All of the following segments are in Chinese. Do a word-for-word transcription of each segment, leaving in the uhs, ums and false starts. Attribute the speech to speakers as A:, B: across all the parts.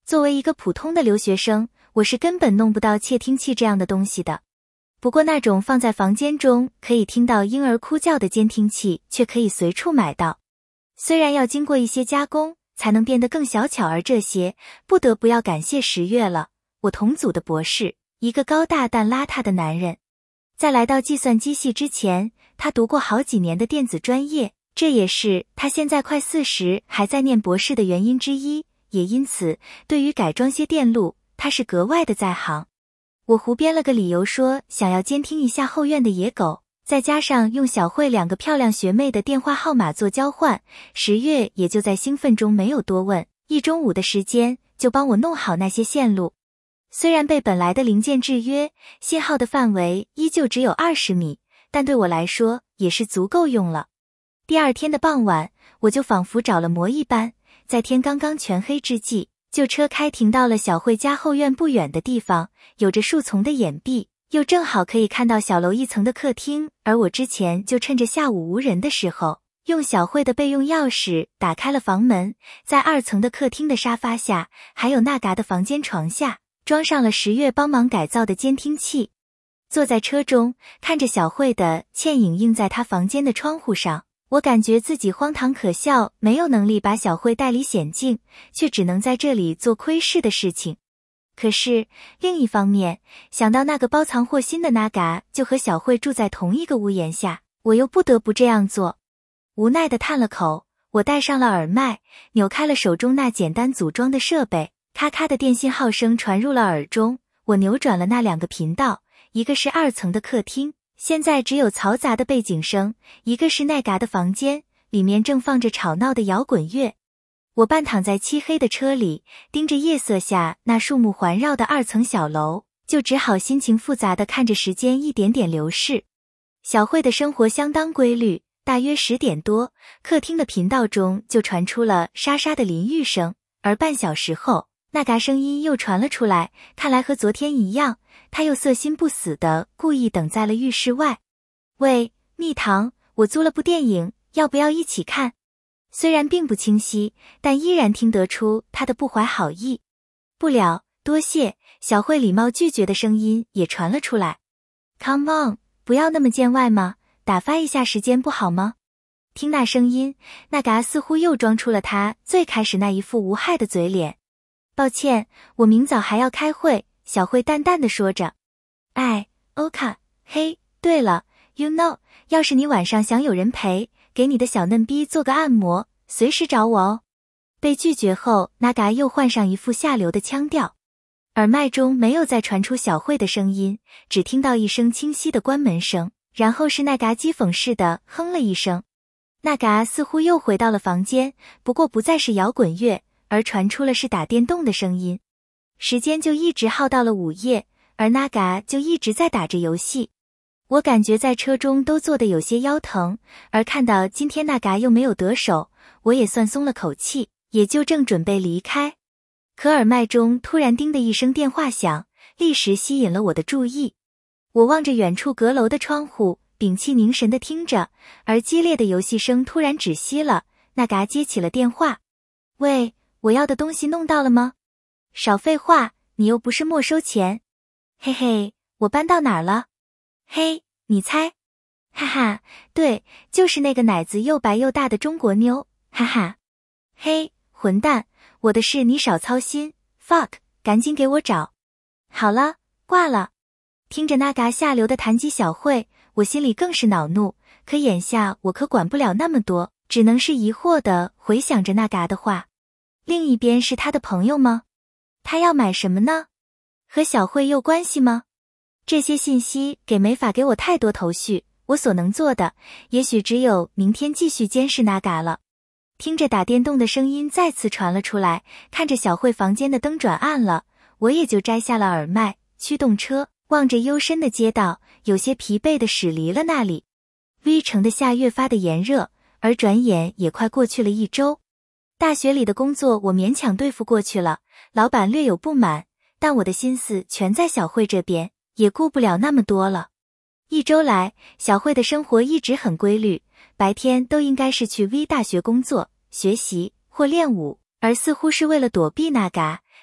A: 作为一个普通的留学生，我是根本弄不到窃听器这样的东西的。不过那种放在房间中可以听到婴儿哭叫的监听器却可以随处买到。虽然要经过一些加工才能变得更小巧，而这些不得不要感谢十月了，我同组的博士，一个高大但邋遢的男人。在来到计算机系之前，他读过好几年的电子专业，这也是他现在快四十还在念博士的原因之一，也因此对于改装些电路，他是格外的在行。我胡编了个理由说想要监听一下后院的野狗，再加上用小慧两个漂亮学妹的电话号码做交换，十月也就在兴奋中没有多问，一中午的时间就帮我弄好那些线路。虽然被本来的零件制约，信号的范围依旧只有二十米，但对我来说也是足够用了。第二天的傍晚，我就仿佛着了魔一般，在天刚刚全黑之际，就车开停到了小慧家后院不远的地方，有着树丛的掩蔽，又正好可以看到小楼一层的客厅，而我之前就趁着下午无人的时候，用小慧的备用钥匙打开了房门，在二层的客厅的沙发下，还有那嘎的房间床下，装上了十月帮忙改造的监听器。坐在车中，看着小慧的倩影映在她房间的窗户上，我感觉自己荒唐可笑，没有能力把小慧带离险境，却只能在这里做窥视的事情。可是另一方面，想到那个包藏祸心的那嘎就和小慧住在同一个屋檐下，我又不得不这样做。无奈地叹了口，我戴上了耳麦，扭开了手中那简单组装的设备，咔咔的电信号声传入了耳中。我扭转了那两个频道，一个是二层的客厅，现在只有嘈杂的背景声，一个是那嘎的房间，里面正放着吵闹的摇滚乐。我半躺在漆黑的车里，盯着夜色下那树木环绕的二层小楼，就只好心情复杂地看着时间一点点流逝。小慧的生活相当规律，大约十点多，客厅的频道中就传出了沙沙的淋浴声，而半小时后，那嘎声音又传了出来，看来和昨天一样，他又色心不死的故意等在了浴室外。喂，蜜糖，我租了部电影，要不要一起看？虽然并不清晰，但依然听得出他的不怀好意。不了，多谢，小慧礼貌拒绝的声音也传了出来。Come on， 不要那么见外嘛，打发一下时间不好吗？听那声音，那嘎似乎又装出了他最开始那一副无害的嘴脸。抱歉，我明早还要开会，小慧淡淡的说着。哎，欧卡，嘿，对了 ，you know， 要是你晚上想有人陪，给你的小嫩逼做个按摩，随时找我哦。被拒绝后，那嘎又换上一副下流的腔调。耳麦中没有再传出小慧的声音，只听到一声清晰的关门声，然后是那嘎讥讽似的哼了一声。那嘎似乎又回到了房间，不过不再是摇滚乐，而传出了是打电动的声音。时间就一直耗到了午夜，而那嘎就一直在打着游戏。我感觉在车中都坐得有些腰疼，而看到今天那嘎又没有得手，我也算松了口气，也就正准备离开。可耳麦中突然叮的一声电话响，立时吸引了我的注意。我望着远处阁楼的窗户，屏气凝神地听着，而激烈的游戏声突然止息了。那嘎接起了电话。喂，我要的东西弄到了吗？少废话，你又不是没收钱。嘿嘿，我搬到哪儿了？嘿，你猜？哈哈，对，就是那个奶子又白又大的中国妞，哈哈。嘿，混蛋，我的事你少操心 ，fuck， 赶紧给我找。好了，挂了。听着那嘎下流的弹击小慧，我心里更是恼怒，可眼下我可管不了那么多，只能是疑惑地回想着那嘎的话。另一边是他的朋友吗？他要买什么呢？和小慧有关系吗？这些信息给没法给我太多头绪，我所能做的，也许只有明天继续监视那嘎了。听着打电动的声音再次传了出来，看着小慧房间的灯转暗了，我也就摘下了耳麦，驱动车，望着幽深的街道，有些疲惫地驶离了那里。V 城的夏越发的炎热，而转眼也快过去了一周。大学里的工作我勉强对付过去了，老板略有不满，但我的心思全在小慧这边，也顾不了那么多了。一周来，小慧的生活一直很规律，白天都应该是去 V 大学工作、学习或练舞，而似乎是为了躲避那嘎，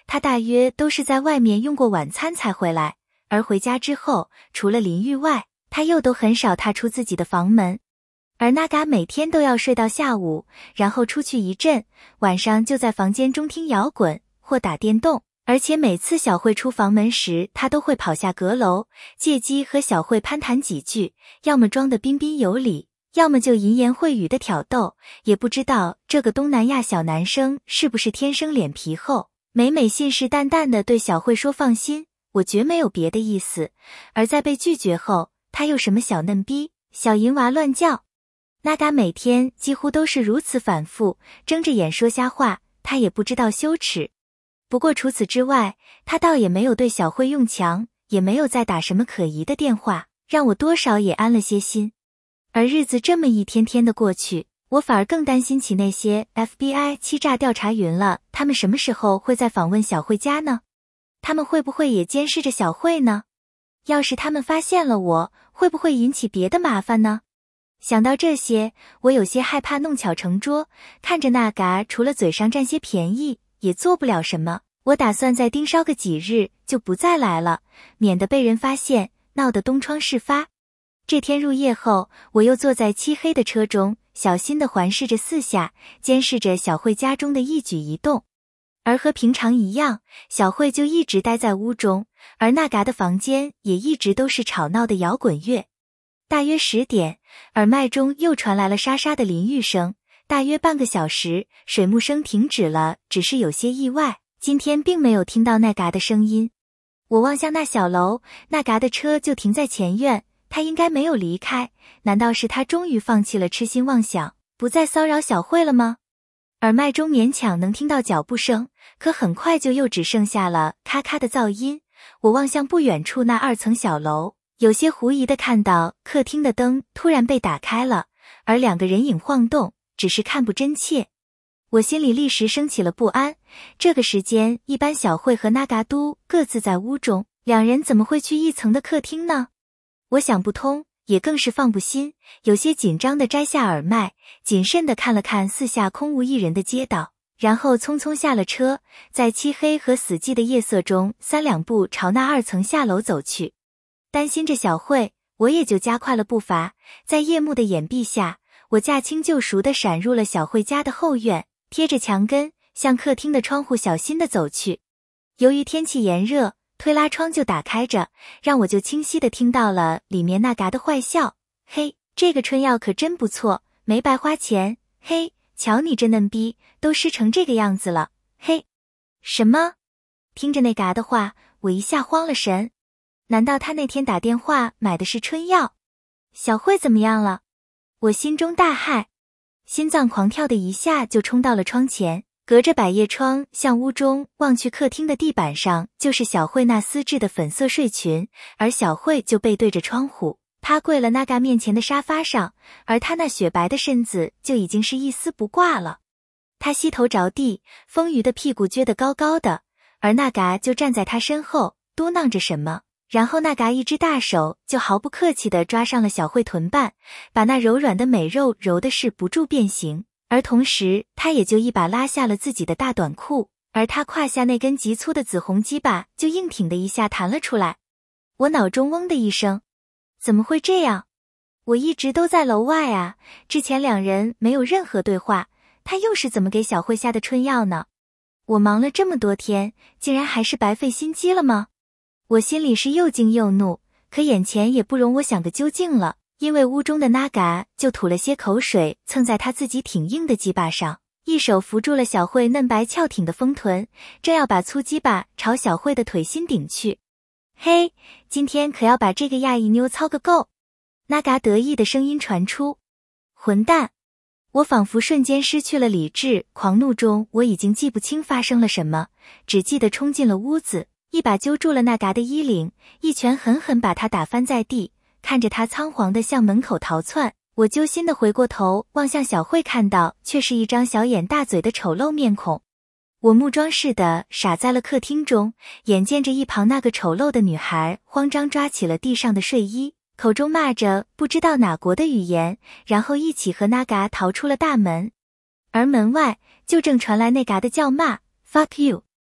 A: 他大约都是在外面用过晚餐才回来，而回家之后，除了淋浴外，他又都很少踏出自己的房门。而那嘎每天都要睡到下午，然后出去一阵，晚上就在房间中听摇滚或打电动，而且每次小慧出房门时，他都会跑下阁楼，借机和小慧攀谈几句，要么装得彬彬有礼，要么就淫言秽语的挑逗。也不知道这个东南亚小男生是不是天生脸皮厚，每每信誓旦旦地对小慧说放心，我绝没有别的意思，而在被拒绝后，他又什么小嫩逼、小淫娃乱叫。那嘎每天几乎都是如此反复，睁着眼说瞎话，他也不知道羞耻。不过除此之外，他倒也没有对小慧用强，也没有再打什么可疑的电话，让我多少也安了些心。而日子这么一天天的过去，我反而更担心起那些 F B I 欺诈调查员了，他们什么时候会再访问小慧家呢？他们会不会也监视着小慧呢？要是他们发现了我，会不会引起别的麻烦呢？想到这些，我有些害怕弄巧成拙，看着那嘎除了嘴上占些便宜，也做不了什么。我打算再盯梢个几日，就不再来了，免得被人发现，闹得东窗事发。这天入夜后，我又坐在漆黑的车中，小心地环视着四下，监视着小慧家中的一举一动。而和平常一样，小慧就一直待在屋中，而那嘎的房间也一直都是吵闹的摇滚乐。大约十点，耳麦中又传来了沙沙的淋浴声。大约半个小时，水幕声停止了，只是有些意外，今天并没有听到那嘎的声音。我望向那小楼，那嘎的车就停在前院，他应该没有离开，难道是他终于放弃了痴心妄想，不再骚扰小慧了吗？耳麦中勉强能听到脚步声，可很快就又只剩下了咔咔的噪音。我望向不远处那二层小楼，有些狐疑地看到客厅的灯突然被打开了，而两个人影晃动，只是看不真切。我心里立时升起了不安，这个时间一般小慧和那嘎都各自在屋中，两人怎么会去一层的客厅呢？我想不通，也更是放不心，有些紧张地摘下耳麦，谨慎地看了看四下空无一人的街道，然后匆匆下了车，在漆黑和死寂的夜色中三两步朝那二层下楼走去。担心着小慧，我也就加快了步伐，在夜幕的掩蔽下，我驾轻就熟地闪入了小慧家的后院，贴着墙根向客厅的窗户小心地走去。由于天气炎热，推拉窗就打开着，让我就清晰地听到了里面那嘎的坏笑。嘿，这个春药可真不错，没白花钱。嘿，瞧你这嫩逼，都湿成这个样子了。嘿，什么？听着那嘎的话，我一下慌了神。难道他那天打电话买的是春药？小慧怎么样了？我心中大骇，心脏狂跳的一下就冲到了窗前，隔着百叶窗向屋中望去，客厅的地板上就是小慧那丝质的粉色睡裙，而小慧就背对着窗户，趴跪了那嘎面前的沙发上，而她那雪白的身子就已经是一丝不挂了。她膝头着地，丰腴的屁股撅得高高的，而那嘎就站在她身后，嘟囔着什么。然后那嘎一只大手就毫不客气地抓上了小慧臀瓣，把那柔软的美肉揉得是不住变形，而同时他也就一把拉下了自己的大短裤，而他胯下那根极粗的紫红鸡巴就硬挺的一下弹了出来。我脑中嗡的一声，怎么会这样？我一直都在楼外啊，之前两人没有任何对话，他又是怎么给小慧下的春药呢？我忙了这么多天，竟然还是白费心机了吗？我心里是又惊又怒，可眼前也不容我想个究竟了，因为屋中的那嘎就吐了些口水蹭在他自己挺硬的鸡巴上，一手扶住了小慧嫩白翘挺的丰臀，正要把粗鸡巴朝小慧的腿心顶去。嘿，今天可要把这个亚裔妞操个够！那嘎得意的声音传出。混蛋！我仿佛瞬间失去了理智，狂怒中我已经记不清发生了什么，只记得冲进了屋子，一把揪住了那嘎的衣领，一拳狠狠把他打翻在地，看着他仓皇地向门口逃窜，我揪心地回过头望向小慧，看到却是一张小眼大嘴的丑陋面孔。我目装似的傻在了客厅中，眼见着一旁那个丑陋的女孩慌张抓起了地上的睡衣，口中骂着不知道哪国的语言，然后一起和那嘎逃出了大门。而门外就正传来那嘎的叫骂 Fuck you。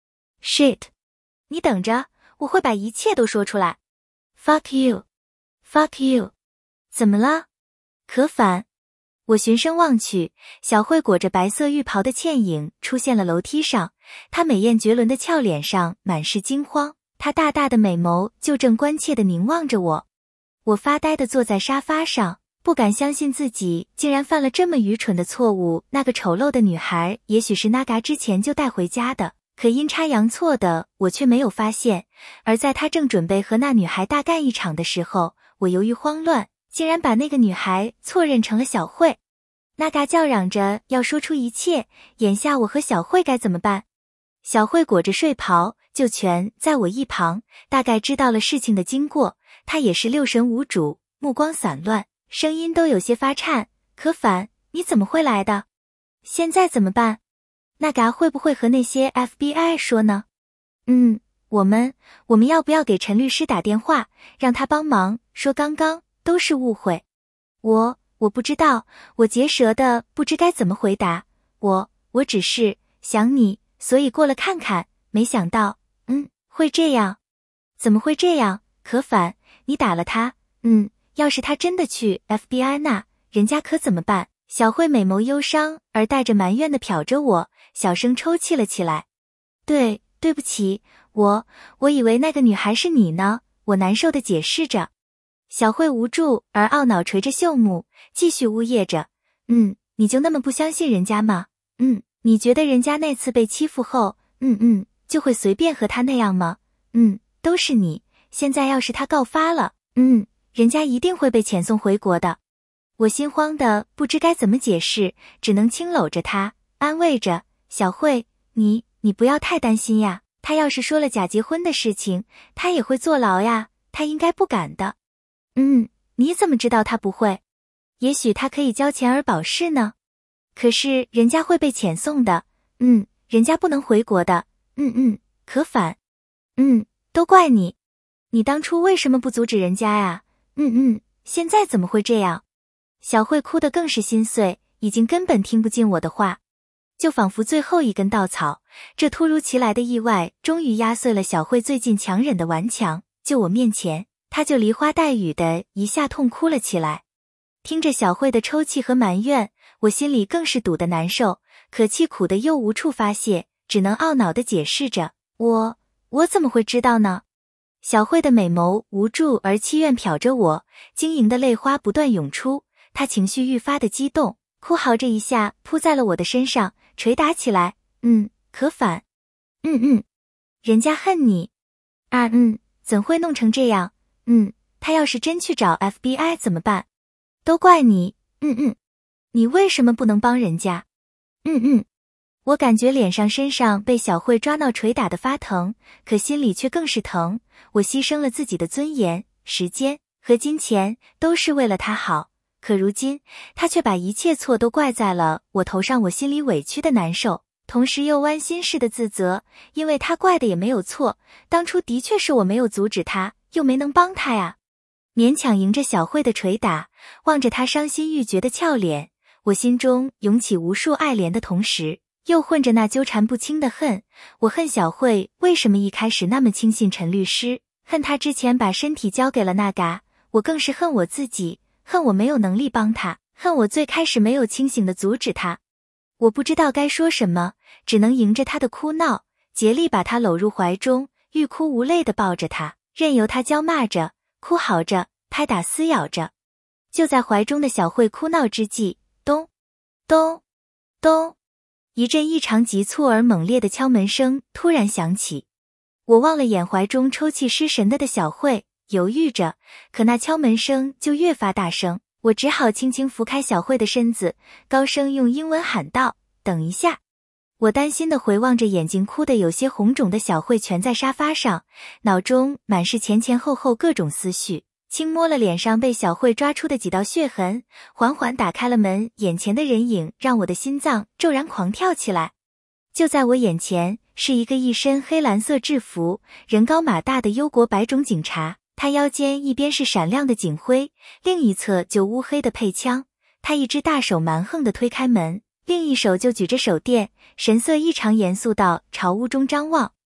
A: Shit！ 你等着，我会把一切都说出来。Fuck you！Fuck you！ 怎么了？可反。我循声望去，小慧裹着白色浴袍的倩影出现了楼梯上，她美艳绝伦的俏脸上满是惊慌，她大大的美眸就正关切地凝望着我。我发呆地坐在沙发上，不敢相信自己竟然犯了这么愚蠢的错误。那个丑陋的女孩也许是那嘎之前就带回家的，可阴差阳错的我却没有发现。而在他正准备和那女孩大干一场的时候，我由于慌乱，竟然把那个女孩错认成了小慧。那嘎叫嚷着要说出一切，眼下我和小慧该怎么办？小慧裹着睡袍，就蜷在我一旁，大概知道了事情的经过。她也是六神无主，目光散乱，声音都有些发颤。可反，你怎么会来的？现在怎么办？那嘎会不会和那些 F B I 说呢？嗯，我们，我们要不要给陈律师打电话，让他帮忙，说刚刚都是误会？我，我不知道，我结舌的不知该怎么回答。我，我只是想你，所以过了看看，没想到，嗯，会这样。怎么会这样？可反，你打了他，嗯，要是他真的去 F B I 那，人家可怎么办？小慧美眸忧伤而带着埋怨地瞟着我，小声抽泣了起来。对，对不起，我，我以为那个女孩是你呢，我难受地解释着。小慧无助而懊恼垂着袖目，继续呜咽着。嗯，你就那么不相信人家吗？嗯，你觉得人家那次被欺负后，嗯嗯，就会随便和他那样吗？嗯，都是你，现在要是他告发了，嗯，人家一定会被遣送回国的。我心慌的不知该怎么解释，只能轻搂着他，安慰着，小慧，你，你不要太担心呀，他要是说了假结婚的事情，他也会坐牢呀，他应该不敢的。嗯，你怎么知道他不会？也许他可以交钱而保释呢。可是人家会被遣送的，嗯，人家不能回国的，嗯嗯，可反，嗯，都怪你，你当初为什么不阻止人家呀？嗯嗯，现在怎么会这样？小慧哭得更是心碎，已经根本听不进我的话，就仿佛最后一根稻草，这突如其来的意外终于压碎了小慧最近强忍的顽强，就我面前，她就梨花带雨的一下痛哭了起来。听着小慧的抽泣和埋怨，我心里更是堵得难受，可气苦的又无处发泄，只能懊恼地解释着，我，我怎么会知道呢？小慧的美眸无助而凄怨瞟着我，晶莹的泪花不断涌出，她情绪愈发的激动，哭嚎着一下扑在了我的身上，捶打起来。嗯，可反，嗯嗯，人家恨你啊，嗯，怎会弄成这样？嗯，他要是真去找 F B I 怎么办？都怪你，嗯嗯，你为什么不能帮人家？嗯嗯，我感觉脸上身上被小慧抓挠捶打的发疼，可心里却更是疼。我牺牲了自己的尊严、时间和金钱，都是为了他好。可如今，他却把一切错都怪在了我头上，我心里委屈的难受，同时又剜心似的自责，因为他怪的也没有错，当初的确是我没有阻止他，又没能帮他呀。勉强迎着小慧的捶打，望着她伤心欲绝的俏脸，我心中涌起无数爱怜的同时，又混着那纠缠不清的恨。我恨小慧为什么一开始那么轻信陈律师，恨他之前把身体交给了那嘎，我更是恨我自己，恨我没有能力帮他，恨我最开始没有清醒的阻止他。我不知道该说什么，只能迎着他的哭闹，竭力把他搂入怀中，欲哭无泪地抱着他，任由他娇骂着，哭嚎着，拍打撕咬着。就在怀中的小慧哭闹之际，咚咚咚，一阵异常急促而猛烈的敲门声突然响起。我望了眼怀中抽泣失神的的小慧，犹豫着，可那敲门声就越发大声，我只好轻轻扶开小慧的身子，高声用英文喊道，等一下。我担心地回望着眼睛哭得有些红肿的小慧蜷在沙发上，脑中满是前前后后各种思绪，轻摸了脸上被小慧抓出的几道血痕，缓缓打开了门，眼前的人影让我的心脏骤然狂跳起来。就在我眼前是一个一身黑蓝色制服、人高马大的忧国白种警察，他腰间一边是闪亮的警徽，另一侧就乌黑的配枪，他一只大手蛮横地推开门，另一手就举着手电，神色异常严肃地朝屋中张望。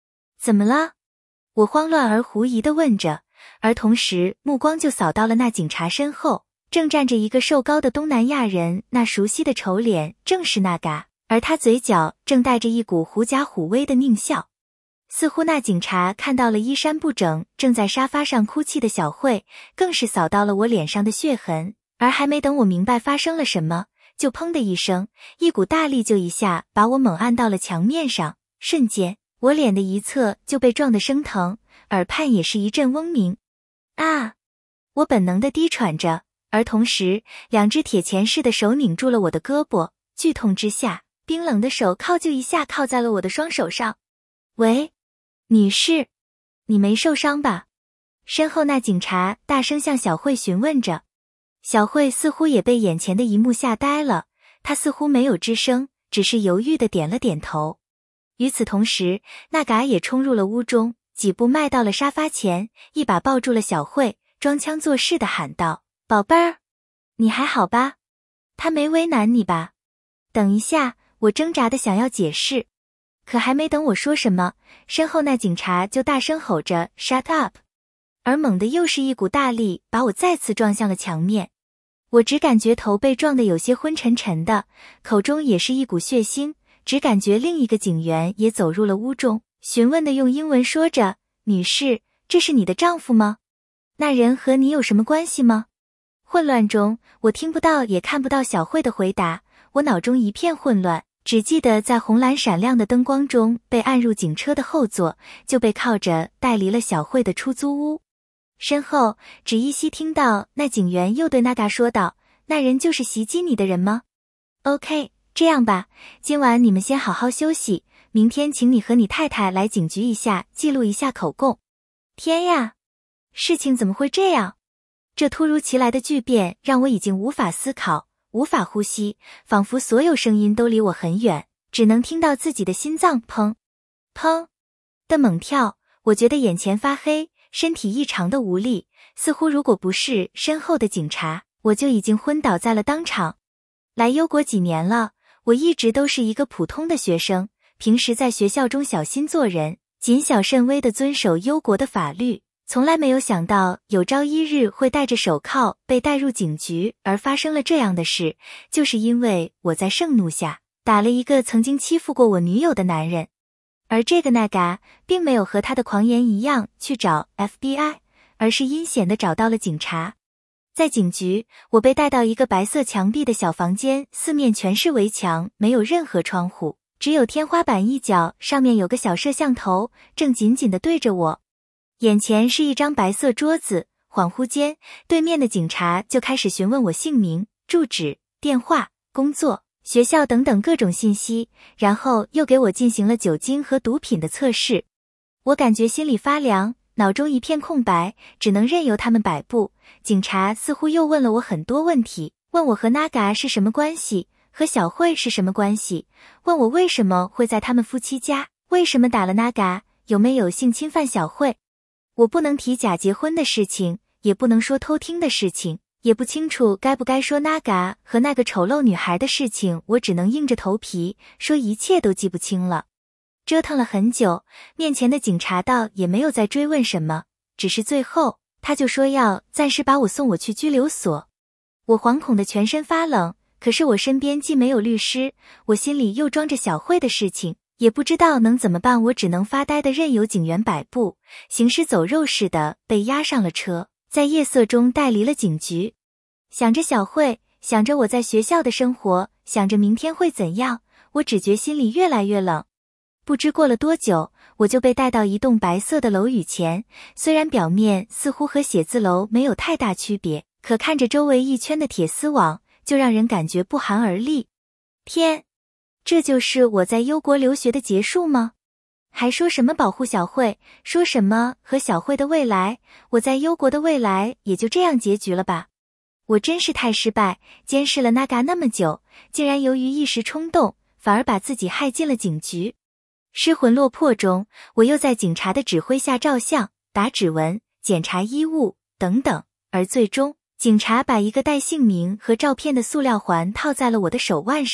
A: 怎么了？我慌乱而狐疑地问着，而同时目光就扫到了那警察身后，正站着一个瘦高的东南亚人，那熟悉的丑脸正是那嘎，而他嘴角正带着一股狐假虎威的狞笑。似乎那警察看到了衣衫不整正在沙发上哭泣的小慧，更是扫到了我脸上的血痕，而还没等我明白发生了什么，就砰的一声，一股大力就一下把我猛按到了墙面上，瞬间我脸的一侧就被撞得生疼，耳畔也是一阵嗡鸣。啊！我本能地低喘着，而同时两只铁钳似的手拧住了我的胳膊，剧痛之下，冰冷的手铐就一下铐在了我的双手上。喂，女士，你没受伤吧？身后那警察大声向小慧询问着。小慧似乎也被眼前的一幕吓呆了，她似乎没有吱声，只是犹豫地点了点头。与此同时，那嘎也冲入了屋中，几步迈到了沙发前，一把抱住了小慧，装腔作势地喊道：宝贝儿，你还好吧？他没为难你吧？等一下，我挣扎地想要解释，可还没等我说什么，身后那警察就大声吼着 Shut up， 而猛地又是一股大力把我再次撞向了墙面。我只感觉头被撞得有些昏沉沉的，口中也是一股血腥，只感觉另一个警员也走入了屋中，询问的用英文说着：女士，这是你的丈夫吗？那人和你有什么关系吗？混乱中，我听不到也看不到小慧的回答，我脑中一片混乱，只记得在红蓝闪亮的灯光中被按入警车的后座，就被铐着带离了小慧的出租屋。身后只依稀听到那警员又对那嘎说道：那人就是袭击你的人吗？ OK， 这样吧，今晚你们先好好休息，明天请你和你太太来警局一下，记录一下口供。天呀，事情怎么会这样？这突如其来的巨变让我已经无法思考，无法呼吸，仿佛所有声音都离我很远，只能听到自己的心脏砰砰的猛跳。我觉得眼前发黑，身体异常的无力，似乎如果不是身后的警察，我就已经昏倒在了当场。来忧国几年了，我一直都是一个普通的学生，平时在学校中小心做人，谨小慎微地遵守忧国的法律，从来没有想到有朝一日会带着手铐被带入警局，而发生了这样的事，就是因为我在盛怒下打了一个曾经欺负过我女友的男人。而这个那嘎并没有和他的狂言一样去找 F B I， 而是阴险地找到了警察。在警局，我被带到一个白色墙壁的小房间，四面全是围墙，没有任何窗户，只有天花板一角上面有个小摄像头，正紧紧地对着我。眼前是一张白色桌子，恍惚间，对面的警察就开始询问我姓名、住址、电话、工作、学校等等各种信息，然后又给我进行了酒精和毒品的测试。我感觉心里发凉，脑中一片空白，只能任由他们摆布。警察似乎又问了我很多问题，问我和 Naga 是什么关系，和小慧是什么关系，问我为什么会在他们夫妻家，为什么打了 Naga， 有没有性侵犯小慧。我不能提假结婚的事情，也不能说偷听的事情，也不清楚该不该说 Naga 和那个丑陋女孩的事情，我只能硬着头皮说一切都记不清了。折腾了很久，面前的警察倒也没有再追问什么，只是最后他就说要暂时把我送我去拘留所。我惶恐的全身发冷，可是我身边既没有律师，我心里又装着小慧的事情，也不知道能怎么办，我只能发呆的任由警员摆布，行尸走肉似的被押上了车，在夜色中带离了警局。想着小慧，想着我在学校的生活，想着明天会怎样，我只觉心里越来越冷。不知过了多久，我就被带到一栋白色的楼宇前，虽然表面似乎和写字楼没有太大区别，可看着周围一圈的铁丝网，就让人感觉不寒而栗。天，这就是我在忧国留学的结束吗？还说什么保护小慧，说什么和小慧的未来，我在忧国的未来也就这样结局了吧？我真是太失败，监视了 Naga 那么久，竟然由于一时冲动，反而把自己害进了警局。失魂落魄中，我又在警察的指挥下照相、打指纹、检查衣物等等，而最终警察把一个带姓名和照片的塑料环套在了我的手腕上，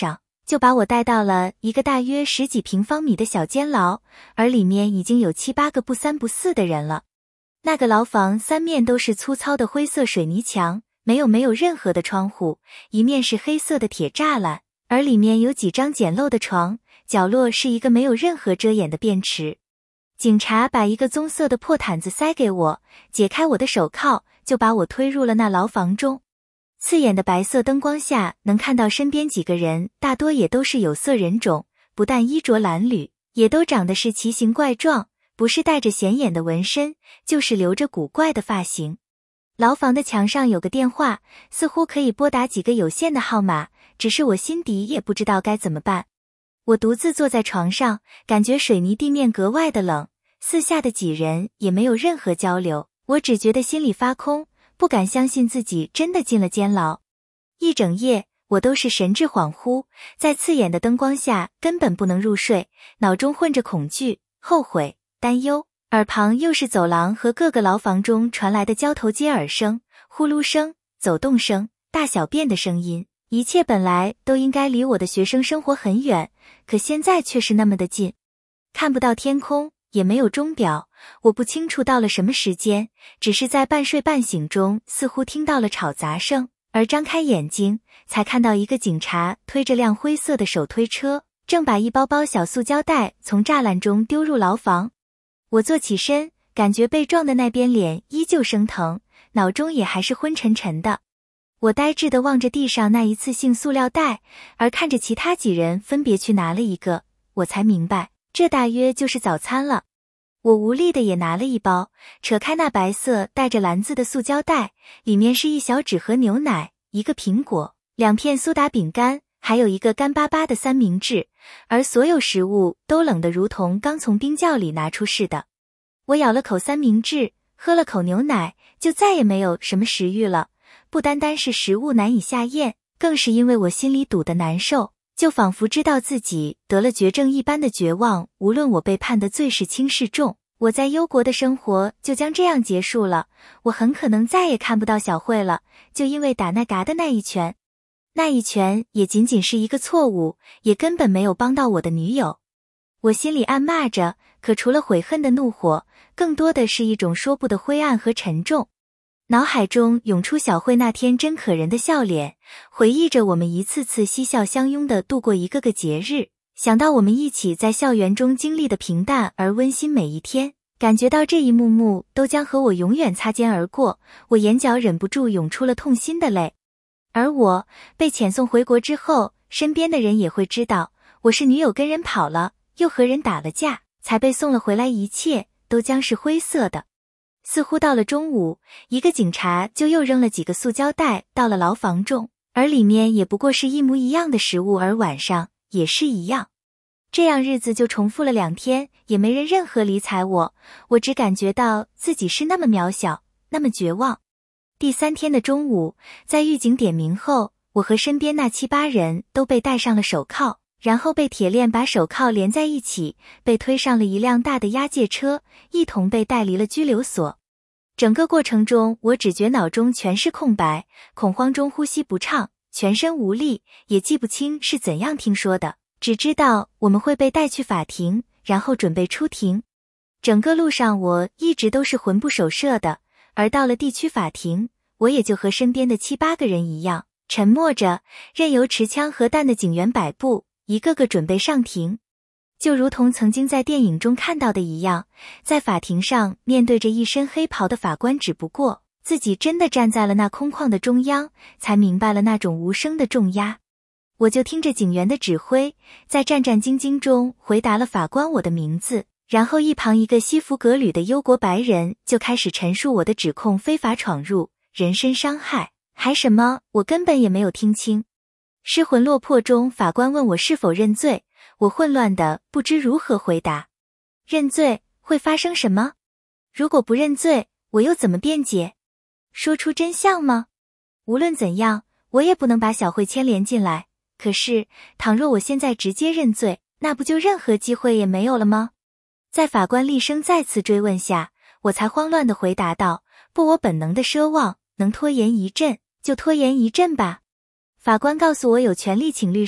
A: 就把我带到了一个大约十几平方米的小监牢，而里面已经有七八个不三不四的人了。那个牢房三面都是粗糙的灰色水泥墙，没有没有任何的窗户，一面是黑色的铁栅栏，而里面有几张简陋的床，角落是一个没有任何遮掩的便池。警察把一个棕色的破毯子塞给我，解开我的手铐，就把我推入了那牢房中。刺眼的白色灯光下，能看到身边几个人，大多也都是有色人种，不但衣着褴褛，也都长得是奇形怪状，不是带着显眼的纹身，就是留着古怪的发型。牢房的墙上有个电话，似乎可以拨打几个有限的号码，只是我心底也不知道该怎么办。我独自坐在床上，感觉水泥地面格外的冷，四下的几人也没有任何交流，我只觉得心里发空，不敢相信自己真的进了监牢。一整夜我都是神志恍惚，在刺眼的灯光下根本不能入睡，脑中混着恐惧、后悔、担忧，耳旁又是走廊和各个牢房中传来的交头接耳声、呼噜声、走动声、大小便的声音。一切本来都应该离我的学生生活很远，可现在却是那么的近。看不到天空，也没有钟表，我不清楚到了什么时间，只是在半睡半醒中似乎听到了吵杂声，而张开眼睛才看到一个警察推着辆灰色的手推车，正把一包包小塑胶袋从栅栏中丢入牢房。我坐起身，感觉被撞的那边脸依旧生疼，脑中也还是昏沉沉的。我呆滞地望着地上那一次性塑料袋，而看着其他几人分别去拿了一个，我才明白，这大约就是早餐了。我无力的也拿了一包，扯开那白色带着篮子的塑胶袋，里面是一小纸盒牛奶，一个苹果，两片苏打饼干，还有一个干巴巴的三明治，而所有食物都冷得如同刚从冰窖里拿出似的。我咬了口三明治，喝了口牛奶，就再也没有什么食欲了。不单单是食物难以下咽，更是因为我心里堵得难受，就仿佛知道自己得了绝症一般的绝望，无论我被判的罪是轻是重，我在忧国的生活就将这样结束了，我很可能再也看不到小慧了，就因为打那嘎的那一拳。那一拳也仅仅是一个错误，也根本没有帮到我的女友。我心里暗骂着，可除了悔恨的怒火，更多的是一种说不得灰暗和沉重。脑海中涌出小慧那天真可人的笑脸，回忆着我们一次次嬉笑相拥地度过一个个节日，想到我们一起在校园中经历的平淡而温馨每一天，感觉到这一幕幕都将和我永远擦肩而过，我眼角忍不住涌出了痛心的泪。而我被遣送回国之后，身边的人也会知道，我是女友跟人跑了，又和人打了架，才被送了回来，一切都将是灰色的。似乎到了中午，一个警察就又扔了几个塑胶袋到了牢房中，而里面也不过是一模一样的食物，而晚上也是一样。这样日子就重复了两天，也没人任何理睬我，我只感觉到自己是那么渺小，那么绝望。第三天的中午，在狱警点名后，我和身边那七八人都被戴上了手铐，然后被铁链把手铐连在一起，被推上了一辆大的押解车，一同被带离了拘留所。整个过程中，我只觉脑中全是空白，恐慌中呼吸不畅，全身无力，也记不清是怎样听说的，只知道我们会被带去法庭，然后准备出庭。整个路上我一直都是魂不守舍的，而到了地区法庭，我也就和身边的七八个人一样，沉默着，任由持枪和弹的警员摆布，一个个准备上庭。就如同曾经在电影中看到的一样，在法庭上面对着一身黑袍的法官，只不过自己真的站在了那空旷的中央，才明白了那种无声的重压。我就听着警员的指挥，在战战兢兢中回答了法官我的名字，然后一旁一个西服革履的忧国白人就开始陈述我的指控：非法闯入、人身伤害，还什么，我根本也没有听清。失魂落魄中，法官问我是否认罪，我混乱的不知如何回答。认罪会发生什么？如果不认罪，我又怎么辩解？说出真相吗？无论怎样，我也不能把小慧牵连进来。可是，倘若我现在直接认罪，那不就任何机会也没有了吗？在法官厉声再次追问下，我才慌乱地回答道：不，我本能的奢望能拖延一阵，就拖延一阵吧。法官告诉我有权利请律师，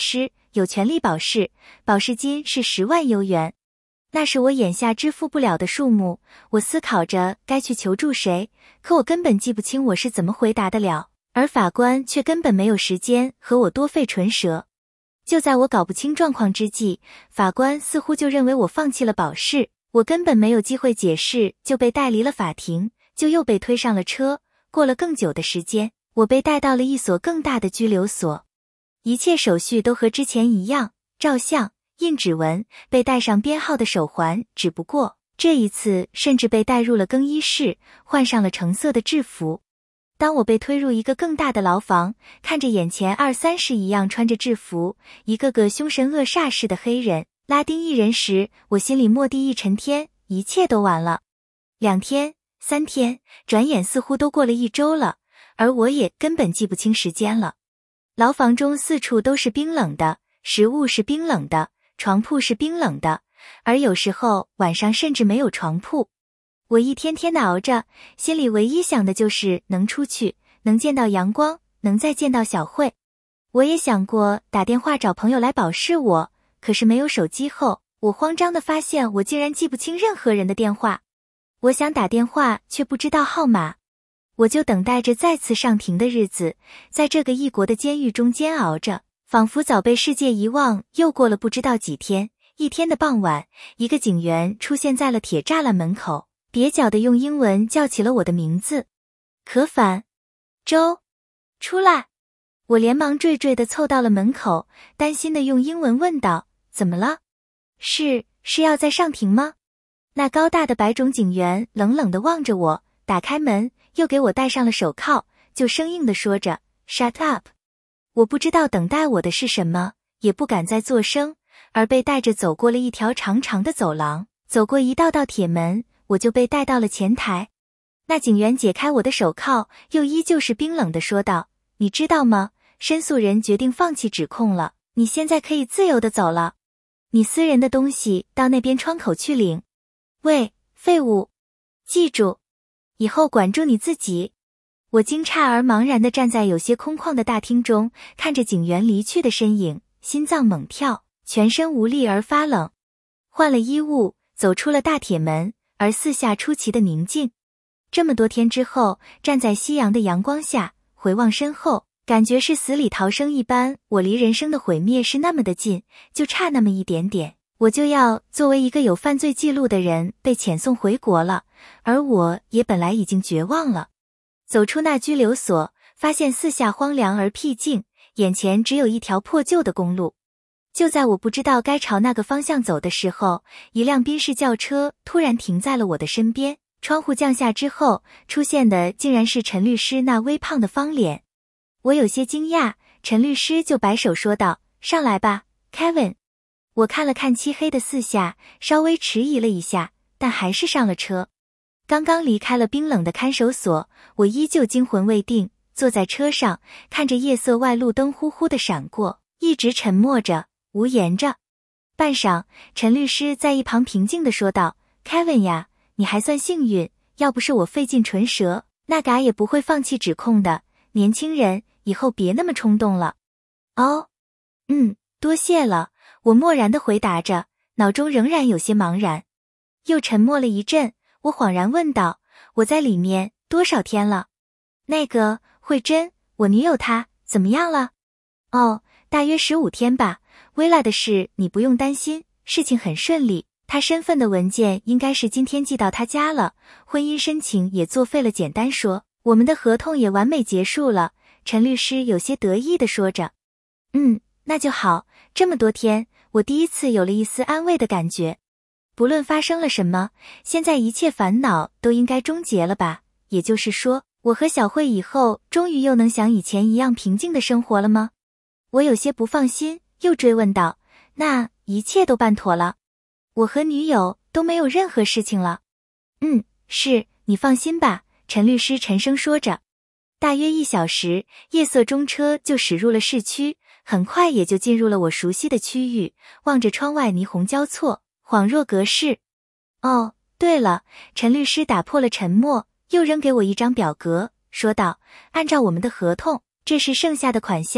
A: 有权利保释，保释金是十万优元。那是我眼下支付不了的数目，我思考着该去求助谁，可我根本记不清我是怎么回答得了，而法官却根本没有时间和我多费唇舌。就在我搞不清状况之际，法官似乎就认为我放弃了保释，我根本没有机会解释就被带离了法庭，就又被推上了车。过了更久的时间，我被带到了一所更大的拘留所。一切手续都和之前一样，照相、印指纹，被带上编号的手环，只不过这一次甚至被带入了更衣室，换上了橙色的制服。当我被推入一个更大的牢房，看着眼前二三十一样穿着制服，一个个凶神恶煞似的黑人、拉丁裔人时，我心里蓦地一沉天，一切都完了。两天、三天，转眼似乎都过了一周了，而我也根本记不清时间了。牢房中四处都是冰冷的，食物是冰冷的，床铺是冰冷的，而有时候晚上甚至没有床铺。我一天天的熬着，心里唯一想的就是能出去，能见到阳光，能再见到小慧。我也想过打电话找朋友来保释我，可是没有手机后，我慌张地发现我竟然记不清任何人的电话。我想打电话却不知道号码，我就等待着再次上庭的日子，在这个异国的监狱中煎熬着，仿佛早被世界遗忘。又过了不知道几天，一天的傍晚，一个警员出现在了铁栅栏门口，蹩脚地用英文叫起了我的名字，可反周，出来。我连忙惴惴地凑到了门口，担心地用英文问道，怎么了？是是要再上庭吗？那高大的白种警员冷冷地望着我，打开门，又给我戴上了手铐，就生硬地说着 Shut up。 我不知道等待我的是什么，也不敢再作声，而被带着走过了一条长长的走廊，走过一道道铁门，我就被带到了前台。那警员解开我的手铐，又依旧是冰冷地说道，你知道吗？申诉人决定放弃指控了，你现在可以自由地走了。你私人的东西到那边窗口去领。喂，废物，记住，以后管住你自己。我惊诧而茫然地站在有些空旷的大厅中，看着警员离去的身影，心脏猛跳，全身无力而发冷。换了衣物，走出了大铁门，而四下出奇的宁静。这么多天之后，站在夕阳的阳光下，回望身后，感觉是死里逃生一般，我离人生的毁灭是那么的近，就差那么一点点，我就要作为一个有犯罪记录的人被遣送回国了，而我也本来已经绝望了。走出那拘留所，发现四下荒凉而僻静，眼前只有一条破旧的公路。就在我不知道该朝那个方向走的时候，一辆宾士轿车突然停在了我的身边，窗户降下之后，出现的竟然是陈律师那微胖的方脸。我有些惊讶，陈律师就摆手说道，上来吧 Kevin。 我看了看漆黑的四下，稍微迟疑了一下，但还是上了车。刚刚离开了冰冷的看守所，我依旧惊魂未定，坐在车上，看着夜色外路灯呼呼地闪过，一直沉默着，无言着。半晌，陈律师在一旁平静地说道， Kevin 呀，你还算幸运，要不是我费尽唇舌，那嘎也不会放弃指控的。年轻人，以后别那么冲动了。哦，嗯，多谢了，我漠然地回答着，脑中仍然有些茫然。又沉默了一阵，我恍然问道，我在里面多少天了？那个，慧珍，我女友她怎么样了？哦，大约十五天吧。薇拉的事你不用担心，事情很顺利，她身份的文件应该是今天寄到她家了，婚姻申请也作废了。简单说，我们的合同也完美结束了。陈律师有些得意地说着。嗯，那就好，这么多天，我第一次有了一丝安慰的感觉。不论发生了什么，现在一切烦恼都应该终结了吧？也就是说，我和小慧以后终于又能像以前一样平静的生活了吗？我有些不放心，又追问道，那一切都办妥了？我和女友都没有任何事情了？嗯，是，你放心吧，陈律师沉声说着。大约一小时，夜色中车就驶入了市区，很快也就进入了我熟悉的区域，望着窗外霓虹交错，恍若隔世。哦，对了，陈律师打破了沉默，又扔给我一张表格，说道，按照我们的合同，这是剩下的款项，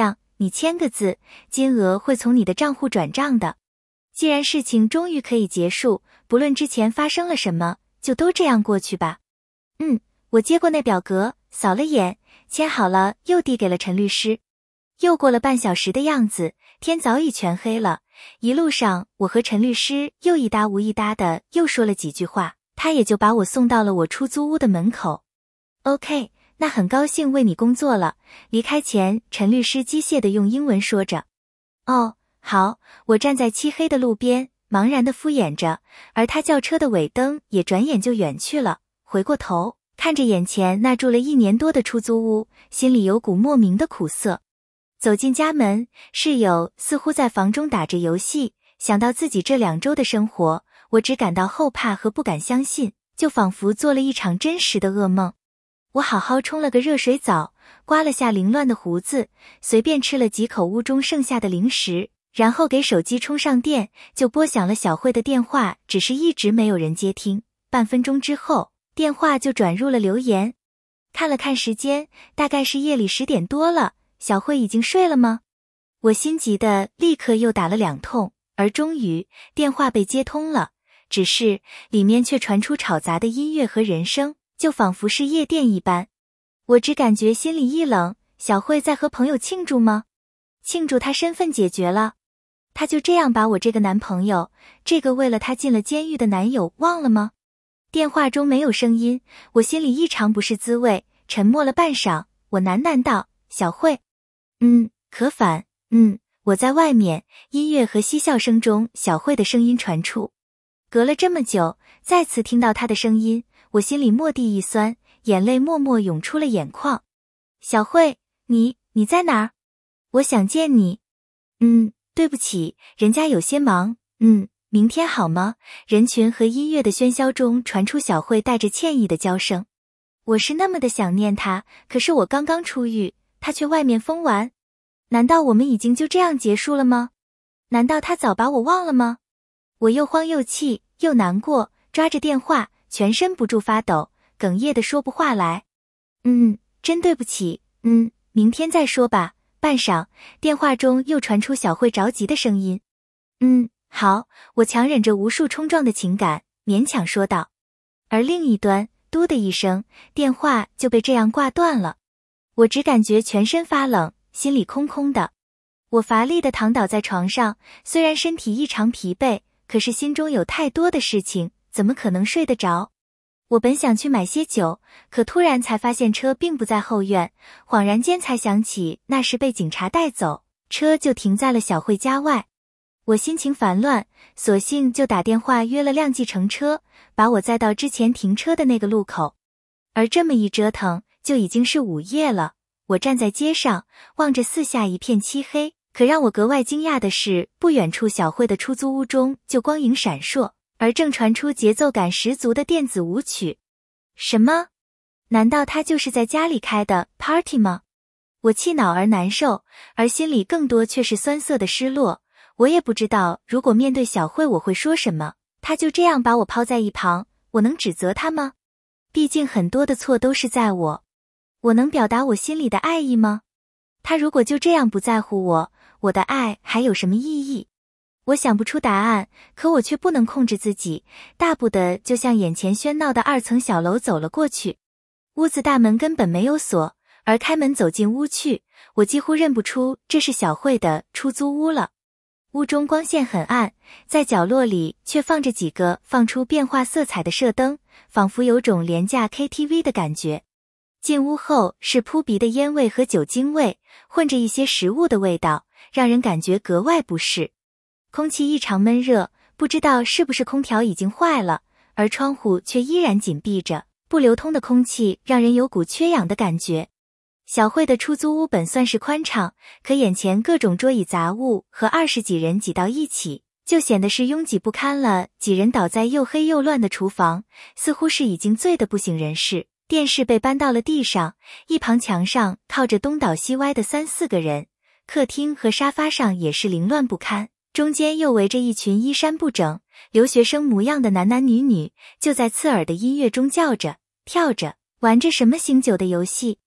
A: 你签个字，金额会从你的账户转账的。既然事情终于可以结束，不论之前发生了什么，就都这样过去吧。嗯，我接过那表格，扫了眼，签好了，又递给了陈律师。又过了半小时的样子，天早已全黑了。一路上，我和陈律师又一搭无一搭的又说了几句话，他也就把我送到了我出租屋的门口。OK， 那很高兴为你工作了。离开前，陈律师机械的用英文说着。哦，好，我站在漆黑的路边，茫然的敷衍着，而他轿车的尾灯也转眼就远去了。回过头，看着眼前那住了一年多的出租屋，心里有股莫名的苦涩。走进家门，室友似乎在房中打着游戏，想到自己这两周的生活，我只感到后怕和不敢相信，就仿佛做了一场真实的噩梦。我好好冲了个热水澡，刮了下凌乱的胡子，随便吃了几口屋中剩下的零食，然后给手机充上电，就拨响了小慧的电话，只是一直没有人接听。半分钟之后，电话就转入了留言。看了看时间，大概是夜里十点多了。小慧已经睡了吗？我心急的立刻又打了两通，而终于电话被接通了，只是里面却传出吵杂的音乐和人声，就仿佛是夜店一般。我只感觉心里一冷，小慧在和朋友庆祝吗？庆祝她身份解决了？她就这样把我这个男朋友，这个为了她进了监狱的男友忘了吗？电话中没有声音，我心里异常不是滋味，沉默了半晌，我喃喃道：小慧。嗯，可反，嗯，我在外面，音乐和嬉笑声中，小慧的声音传出。隔了这么久，再次听到她的声音，我心里蓦地一酸，眼泪默默涌出了眼眶。小慧，你，你在哪儿？我想见你。嗯，对不起，人家有些忙。嗯，明天好吗？人群和音乐的喧嚣中传出小慧带着歉意的娇声。我是那么的想念她，可是我刚刚出狱，她却外面疯玩。难道我们已经就这样结束了吗？难道她早把我忘了吗？我又慌又气又难过，抓着电话，全身不住发抖，哽咽的说不话来。嗯，真对不起，嗯，明天再说吧。半晌，电话中又传出小慧着急的声音。嗯，好，我强忍着无数冲撞的情感，勉强说道。而另一端，嘟的一声，电话就被这样挂断了。我只感觉全身发冷，心里空空的。我乏力地躺倒在床上，虽然身体异常疲惫，可是心中有太多的事情，怎么可能睡得着？我本想去买些酒，可突然才发现车并不在后院，恍然间才想起那时被警察带走，车就停在了小慧家外。我心情烦乱，索性就打电话约了辆计程车，把我载到之前停车的那个路口。而这么一折腾，就已经是午夜了。我站在街上，望着四下一片漆黑，可让我格外惊讶的是，不远处小慧的出租屋中就光影闪烁，而正传出节奏感十足的电子舞曲。什么？难道她就是在家里开的 party 吗？我气恼而难受，而心里更多却是酸涩的失落。我也不知道如果面对小慧我会说什么，她就这样把我抛在一旁，我能指责她吗？毕竟很多的错都是在我。我能表达我心里的爱意吗？她如果就这样不在乎我，我的爱还有什么意义？我想不出答案，可我却不能控制自己，大步的就向眼前喧闹的二层小楼走了过去。屋子大门根本没有锁，而开门走进屋去，我几乎认不出这是小慧的出租屋了。屋中光线很暗，在角落里却放着几个放出变化色彩的射灯，仿佛有种廉价 K T V 的感觉。进屋后是扑鼻的烟味和酒精味，混着一些食物的味道，让人感觉格外不适。空气异常闷热，不知道是不是空调已经坏了，而窗户却依然紧闭着，不流通的空气让人有股缺氧的感觉。小慧的出租屋本算是宽敞，可眼前各种桌椅杂物和二十几人挤到一起，就显得是拥挤不堪了。几人倒在又黑又乱的厨房，似乎是已经醉得不省人事。电视被搬到了地上，一旁墙上靠着东倒西歪的三四个人，客厅和沙发上也是凌乱不堪，中间又围着一群衣衫不整、留学生模样的男男女女，就在刺耳的音乐中叫着、跳着，玩着什么醒酒的游戏。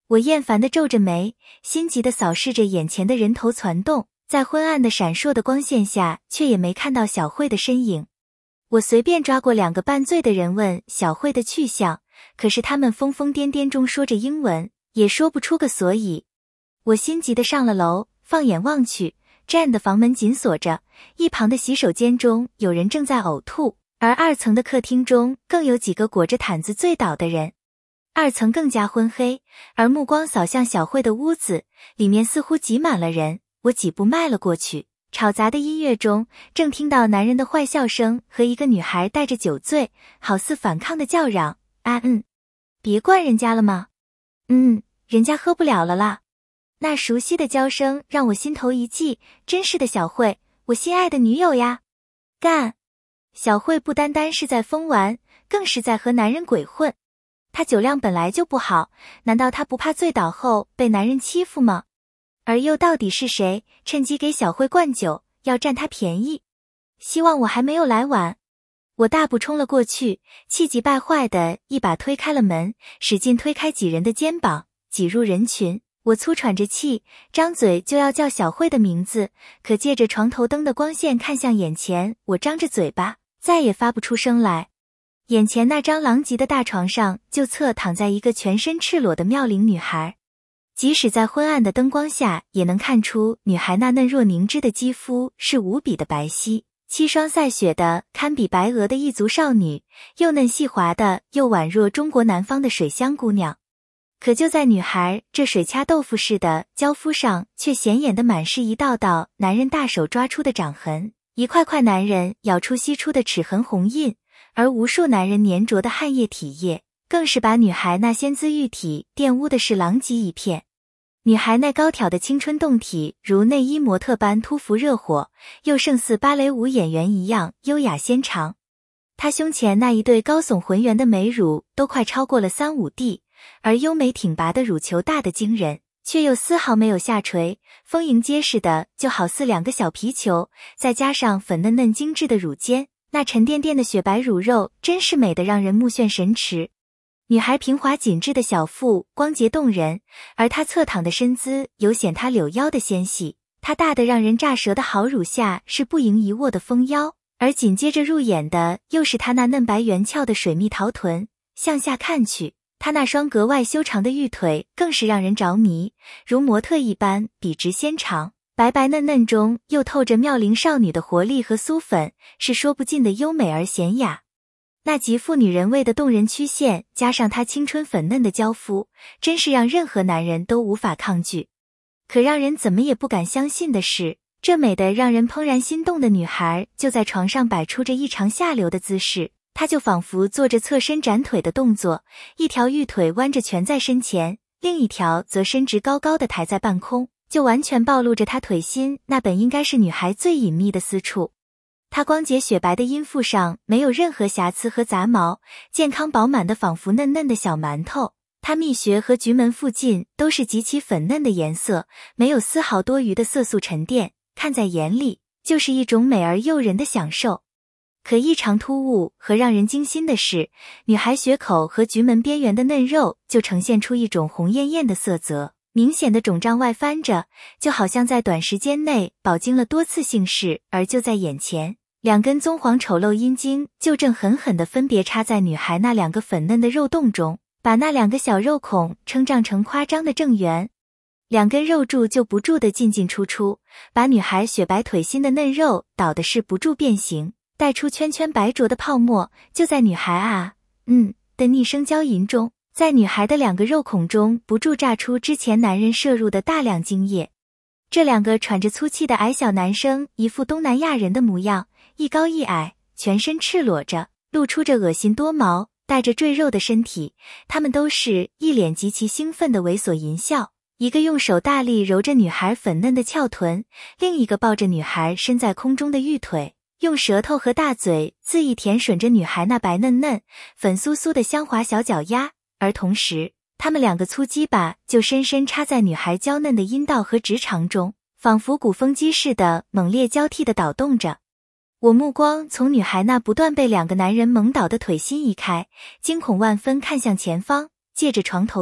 A: 我厌烦地皱着眉，心急地扫视着眼前的人头攒动，在昏暗的闪烁的光线下，却也没看到小慧的身影。我随便抓过两个半醉的人问小慧的去向，可是他们疯疯癫癫中说着英文，也说不出个所以。我心急地上了楼，放眼望去，Jane 的房门紧锁着，一旁的洗手间中有人正在呕吐，而二层的客厅中更有几个裹着毯子醉倒的人。二层更加昏黑，而目光扫向小慧的屋子，里面似乎挤满了人。我几步迈了过去，吵杂的音乐中正听到男人的坏笑声和一个女孩带着酒醉，好似反抗的叫嚷：啊嗯，别灌人家了吗？嗯，人家喝不了了啦。那熟悉的娇声让我心头一悸，真是的，小慧，我心爱的女友呀。干！小慧不单单是在疯玩，更是在和男人鬼混。她酒量本来就不好，难道她不怕醉倒后被男人欺负吗？而又到底是谁趁机给小慧灌酒，要占她便宜？希望我还没有来晚。我大步冲了过去，气急败坏的一把推开了门，使劲推开几人的肩膀，挤入人群。我粗喘着气，张嘴就要叫小慧的名字，可借着床头灯的光线看向眼前，我张着嘴巴，再也发不出声来。眼前那张狼藉的大床上，就侧躺在一个全身赤裸的妙龄女孩。即使在昏暗的灯光下，也能看出女孩那嫩弱凝脂的肌肤是无比的白皙，七双赛雪的堪比白鹅的一族少女，又嫩细滑的，又宛若中国南方的水乡姑娘。可就在女孩这水掐豆腐似的娇肤上，却显眼的满是一道道男人大手抓出的掌痕，一块块男人咬出吸出的齿痕红印，而无数男人粘着的汗液体液，更是把女孩那仙姿玉体玷污的是狼藉一片。女孩那高挑的青春胴体如内衣模特般突伏热火，又胜似芭蕾舞演员一样优雅纤长。她胸前那一对高耸浑圆的美乳都快超过了三五 D， 而优美挺拔的乳球大得惊人，却又丝毫没有下垂，丰盈结实的就好似两个小皮球，再加上粉嫩嫩精致的乳尖，那沉甸甸的雪白乳肉真是美得让人目眩神驰。女孩平滑紧致的小腹光洁动人，而她侧躺的身姿有显她柳腰的纤细，她大得让人乍舌的好乳下是不盈一握的丰腰，而紧接着入眼的又是她那嫩白圆翘的水蜜桃臀，向下看去，她那双格外修长的玉腿更是让人着迷，如模特一般笔直纤长，白白嫩嫩中又透着妙龄少女的活力和酥粉，是说不尽的优美而娴雅。那极富女人味的动人曲线，加上她青春粉嫩的娇肤，真是让任何男人都无法抗拒。可让人怎么也不敢相信的是，这美得让人怦然心动的女孩就在床上摆出着异常下流的姿势，她就仿佛做着侧身展腿的动作，一条玉腿弯着蜷在身前，另一条则伸直高高的抬在半空，就完全暴露着她腿心那本应该是女孩最隐秘的私处。她光洁雪白的阴腹上没有任何瑕疵和杂毛，健康饱满的仿佛嫩嫩的小馒头。她蜜穴和菊门附近都是极其粉嫩的颜色，没有丝毫多余的色素沉淀，看在眼里就是一种美而诱人的享受。可异常突兀和让人惊心的是，女孩穴口和菊门边缘的嫩肉就呈现出一种红艳艳的色泽，明显的肿胀外翻着，就好像在短时间内饱经了多次性事，而就在眼前。两根棕黄丑陋阴茎就正狠狠地分别插在女孩那两个粉嫩的肉洞中，把那两个小肉孔撑胀成夸张的正圆。两根肉柱就不住地进进出出，把女孩雪白腿心的嫩肉捣的是不住变形，带出圈圈白浊的泡沫，就在女孩啊嗯的厉声娇吟中，在女孩的两个肉孔中不住炸出之前男人摄入的大量精液。这两个喘着粗气的矮小男生一副东南亚人的模样，一高一矮，全身赤裸着，露出着恶心多毛带着赘肉的身体，他们都是一脸极其兴奋的猥琐淫笑，一个用手大力揉着女孩粉嫩的翘臀，另一个抱着女孩身在空中的玉腿，用舌头和大嘴恣意舔吮着女孩那白嫩嫩粉酥酥的香滑小脚丫，而同时他们两个粗鸡巴就深深插在女孩娇嫩的阴道和直肠中，仿佛鼓风机似的猛烈交替地捣动着。我目光从女孩那不断被两个男人猛倒的腿心移开，惊恐万分看向前方，借着床头灯，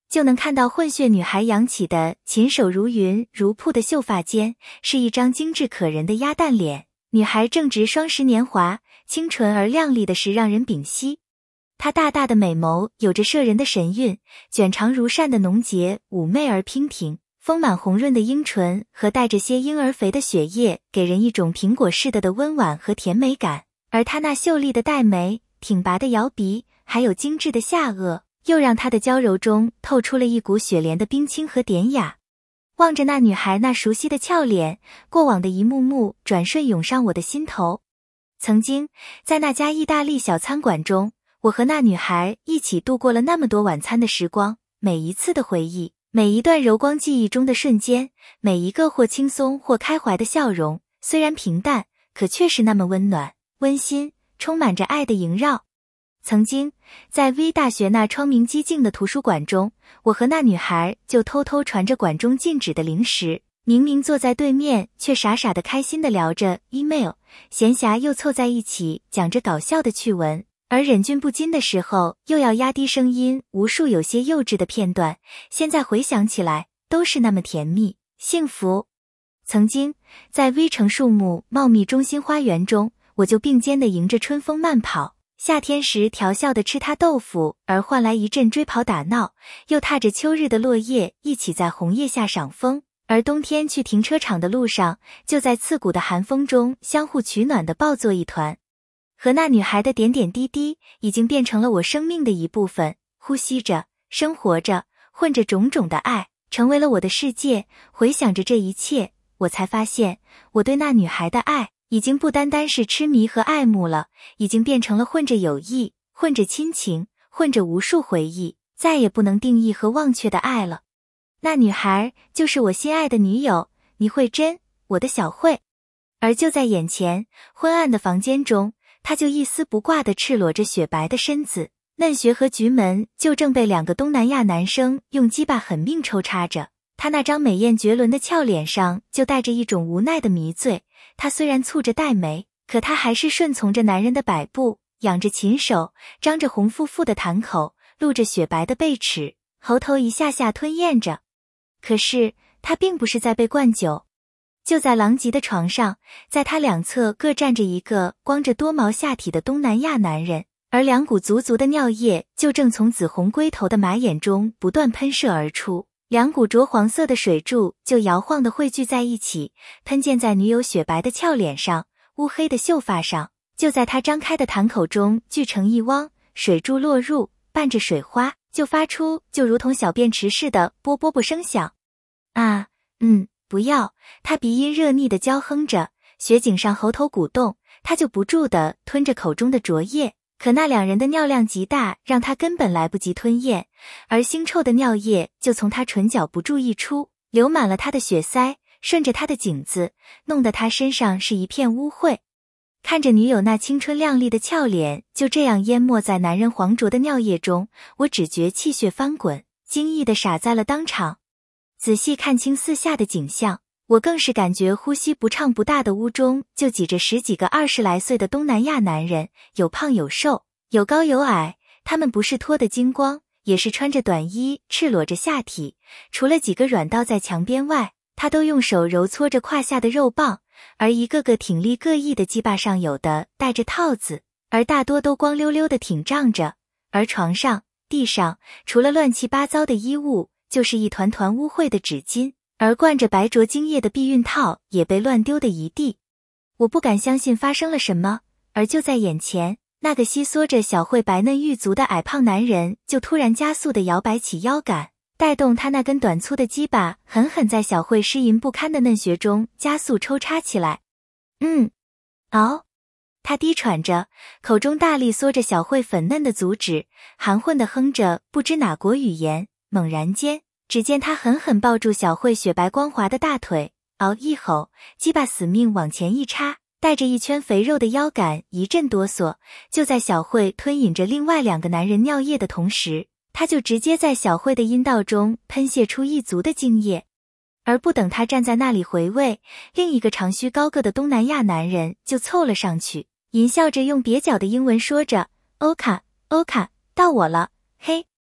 A: 就能看到混血女孩扬起的琴手如云如瀑的秀发间，是一张精致可人的鸭蛋脸。女孩正值双十年华，清纯而靓丽的是让人屏息。她大大的美眸有着摄人的神韵，卷长如扇的浓睫妩媚而娉婷，丰满红润的樱唇和带着些婴儿肥的血液，给人一种苹果似的的温婉和甜美感。而她那秀丽的黛眉、挺拔的摇鼻，还有精致的下颚，又让她的娇柔中透出了一股雪莲的冰清和典雅。望着那女孩那熟悉的俏脸，过往的一幕幕转瞬涌上我的心头。曾经，在那家意大利小餐馆中，我和那女孩一起度过了那么多晚餐的时光，每一次的回忆，每一段柔光记忆中的瞬间，每一个或轻松或开怀的笑容，虽然平淡，可却是那么温暖、温馨，充满着爱的萦绕。曾经，在 V 大学那窗明几净的图书馆中，我和那女孩就偷偷传着馆中禁止的零食，明明坐在对面，却傻傻的开心的聊着 email， 闲暇又凑在一起讲着搞笑的趣闻，而忍俊不禁的时候，又要压低声音，无数有些幼稚的片段，现在回想起来，都是那么甜蜜、幸福。曾经，在 V 城树木茂密中心花园中，我就并肩的迎着春风慢跑。夏天时调笑的吃他豆腐，而换来一阵追跑打闹，又踏着秋日的落叶一起在红叶下赏枫，而冬天去停车场的路上，就在刺骨的寒风中相互取暖的抱作一团。和那女孩的点点滴滴，已经变成了我生命的一部分，呼吸着，生活着，混着种种的爱，成为了我的世界。回想着这一切，我才发现，我对那女孩的爱，已经不单单是痴迷和爱慕了，已经变成了混着友谊，混着亲情，混着无数回忆，再也不能定义和忘却的爱了。那女孩就是我心爱的女友倪慧珍，我的小慧。而就在眼前，昏暗的房间中，她就一丝不挂地赤裸着雪白的身子，嫩穴和菊门就正被两个东南亚男生用鸡巴狠命抽插着。她那张美艳绝伦的俏脸上就带着一种无奈的迷醉，她虽然蹙着黛眉，可她还是顺从着男人的摆布，仰着琴手，张着红富富的坛口，露着雪白的背齿，喉头一下下吞咽着。可是她并不是在被灌酒。就在狼藉的床上，在她两侧各站着一个光着多毛下体的东南亚男人，而两股足足的尿液就正从紫红龟头的马眼中不断喷射而出，两股浊黄色的水柱就摇晃地汇聚在一起，喷溅在女友雪白的俏脸上，乌黑的秀发上，就在她张开的坛口中聚成一汪，水柱落入，伴着水花，就发出就如同小便池似的啵啵啵声响。啊，嗯，不要，她鼻音热腻地娇哼着，雪景上喉头鼓动，她就不住地吞着口中的浊液。可那两人的尿量极大，让他根本来不及吞咽，而腥臭的尿液就从他唇角不住溢出，流满了他的血腮，顺着他的颈子，弄得他身上是一片污秽。看着女友那青春靓丽的俏脸就这样淹没在男人黄浊的尿液中，我只觉气血翻滚，惊异地傻在了当场。仔细看清四下的景象，我更是感觉呼吸不畅。不大的屋中就挤着十几个二十来岁的东南亚男人，有胖有瘦，有高有矮，他们不是脱得精光，也是穿着短衣，赤裸着下体，除了几个软倒在墙边外，他都用手揉搓着胯下的肉棒，而一个个挺立各异的鸡巴上有的戴着套子，而大多都光溜溜的挺胀着，而床上、地上除了乱七八糟的衣物，就是一团团污秽的纸巾，而灌着白灼精液的避孕套也被乱丢的一地。我不敢相信发生了什么，而就在眼前，那个吸缩着小慧白嫩玉足的矮胖男人就突然加速地摇摆起腰杆，带动他那根短粗的鸡巴狠狠在小慧湿淫不堪的嫩穴中加速抽插起来。嗯，嗷，他低喘着，口中大力缩着小慧粉嫩的足趾，含混地哼着不知哪国语言。猛然间，只见他狠狠抱住小慧雪白光滑的大腿，嗷一吼，鸡巴死命往前一插，带着一圈肥肉的腰杆一阵哆嗦。就在小慧吞饮着另外两个男人尿液的同时，他就直接在小慧的阴道中喷泄出一足的精液。而不等他站在那里回味，另一个长须高个的东南亚男人就凑了上去，淫笑着用蹩脚的英文说着 Oka Oka 到我了，嘿。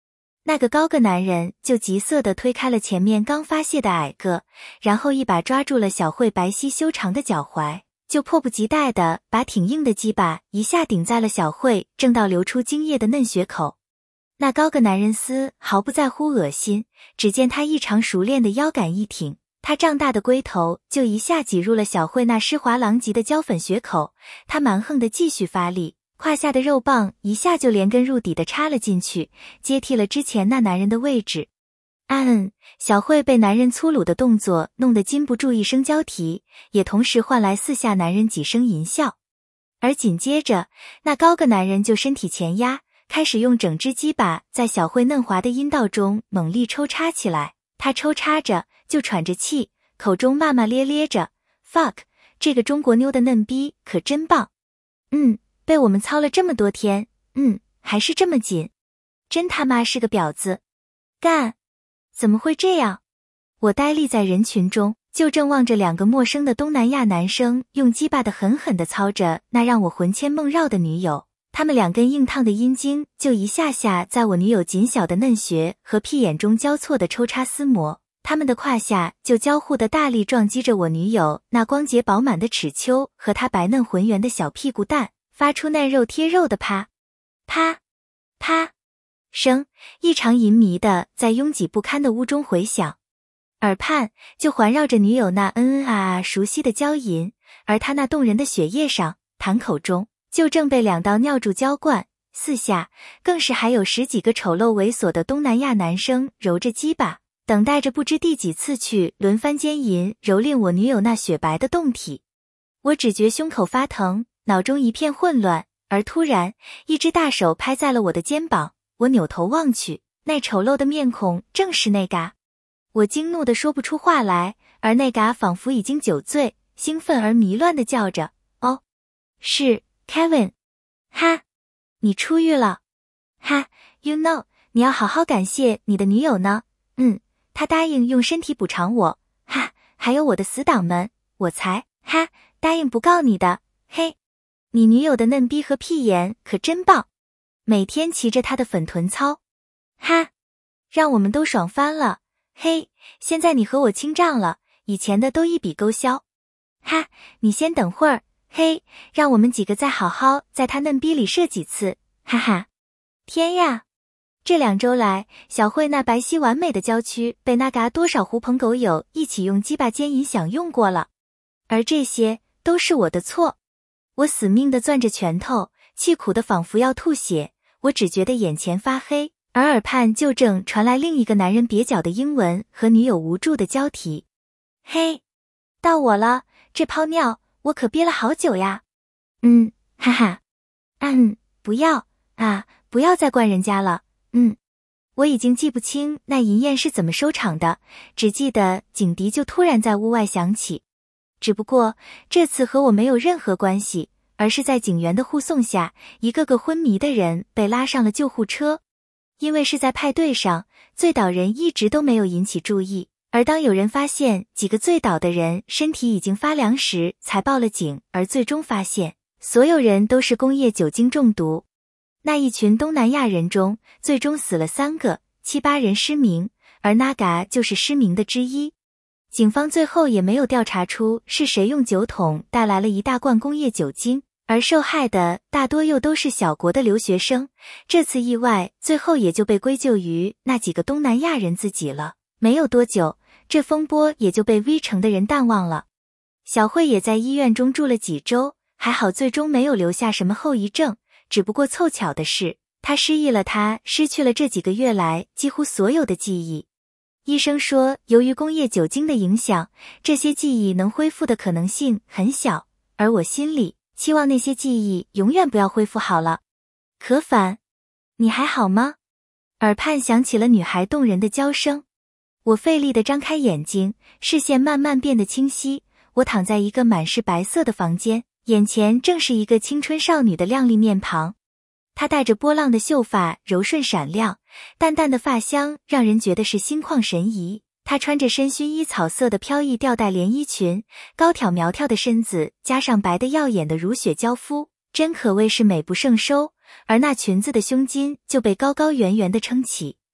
A: 那个高个男人就急色地推开了前面刚发泄的矮个，然后一把抓住了小慧白皙修长的脚踝，就迫不及待地把挺硬的鸡巴一下顶在了小慧正到流出精液的嫩穴口。那高个男人丝毫不在乎恶心，只见他异常熟练的腰杆一挺，他胀大的龟头就一下挤入了小慧那湿滑狼藉的胶粉穴口，他蛮横的继续发力，胯下的肉棒一下就连根入底的插了进去，接替了之前那男人的位置。嗯，小慧被男人粗鲁的动作弄得禁不住一声娇啼，也同时换来四下男人几声淫笑。而紧接着，那高个男人就身体前压，开始用整只鸡巴在小慧嫩滑的阴道中猛力抽插起来，他抽插着就喘着气，口中骂骂咧咧着 fuck， 这个中国妞的嫩逼可真棒。嗯，被我们操了这么多天，嗯，还是这么紧，真他妈是个婊子。干，怎么会这样？我呆立在人群中，就正望着两个陌生的东南亚男生用鸡巴的狠狠地操着那让我魂牵梦绕的女友，他们两根硬烫的阴茎就一下下在我女友紧小的嫩穴和屁眼中交错的抽插撕磨，他们的胯下就交互的大力撞击着我女友那光洁饱满的齿丘和她白嫩浑圆的小屁股蛋，发出嫩肉贴肉的啪啪啪声，异常淫靡的在拥挤不堪的屋中回响。耳畔就环绕着女友那嗯嗯啊啊熟悉的娇吟，而她那动人的血液上，痰口中就正被两道尿柱浇灌，四下更是还有十几个丑陋猥琐的东南亚男生揉着鸡巴，等待着不知第几次去轮番奸淫蹂躏我女友那雪白的胴体。我只觉胸口发疼，脑中一片混乱，而突然一只大手拍在了我的肩膀，我扭头望去，那丑陋的面孔正是那嘎。我惊怒的说不出话来，而那嘎仿佛已经酒醉，兴奋而迷乱的叫着，哦，是 Kevin， 哈，你出狱了，哈 you know， 你要好好感谢你的女友呢，嗯，她答应用身体补偿我，哈，还有我的死党们，我才，哈，答应不告你的，嘿，你女友的嫩逼和屁眼可真棒，每天骑着她的粉臀操，哈，让我们都爽翻了，嘿，现在你和我清账了，以前的都一笔勾销，哈，你先等会儿，嘿，让我们几个再好好在她嫩逼里射几次，哈哈，天呀！这两周来，小慧那白皙完美的娇躯被那嘎多少狐朋狗友一起用鸡巴奸淫享用过了，而这些都是我的错。我死命地攥着拳头，气苦得仿佛要吐血，我只觉得眼前发黑，而耳畔就正传来另一个男人蹩脚的英文和女友无助的交提。嘿，到我了，这泡尿我可憋了好久呀。嗯，哈哈，嗯，不要啊，不要再灌人家了。嗯，我已经记不清那淫宴是怎么收场的，只记得警笛就突然在屋外响起。只不过这次和我没有任何关系，而是在警员的护送下，一个个昏迷的人被拉上了救护车。因为是在派对上，醉倒人一直都没有引起注意，而当有人发现几个醉倒的人身体已经发凉时，才报了警，而最终发现所有人都是工业酒精中毒。那一群东南亚人中，最终死了三个，七八人失明，而 Naga 就是失明的之一。警方最后也没有调查出是谁用酒桶带来了一大罐工业酒精，而受害的大多又都是小国的留学生。这次意外最后也就被归咎于那几个东南亚人自己了。没有多久，这风波也就被 V 城的人淡忘了。小慧也在医院中住了几周，还好最终没有留下什么后遗症，只不过凑巧的是，她失忆了，她失去了这几个月来几乎所有的记忆。医生说，由于工业酒精的影响，这些记忆能恢复的可能性很小，而我心里期望那些记忆永远不要恢复好了。可反，你还好吗？耳畔响起了女孩动人的娇声。我费力地张开眼睛，视线慢慢变得清晰。我躺在一个满是白色的房间，眼前正是一个青春少女的靓丽面庞。她带着波浪的秀发柔顺闪亮，淡淡的发香让人觉得是心旷神怡。她穿着深薰衣草色的飘逸吊带连衣裙，高挑苗条的身子加上白的耀眼的如雪娇肤，真可谓是美不胜收。而那裙子的胸襟就被高高圆圆地撑起，